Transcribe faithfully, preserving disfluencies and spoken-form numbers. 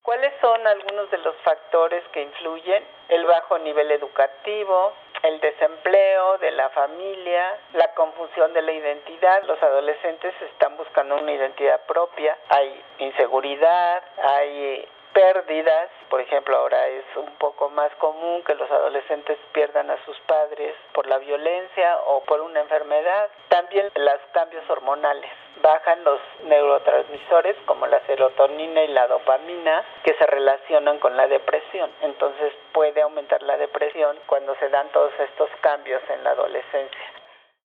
¿Cuáles son algunos de los factores que influyen? El bajo nivel educativo, el desempleo de la familia, la confusión de la identidad. Los adolescentes están buscando una identidad propia, hay inseguridad, hay pérdidas. Por ejemplo, ahora es un poco más común que los adolescentes pierdan a sus padres por la violencia o por una enfermedad. También los cambios hormonales. Bajan los neurotransmisores como la serotonina y la dopamina que se relacionan con la depresión. Entonces puede aumentar la depresión cuando se dan todos estos cambios en la adolescencia.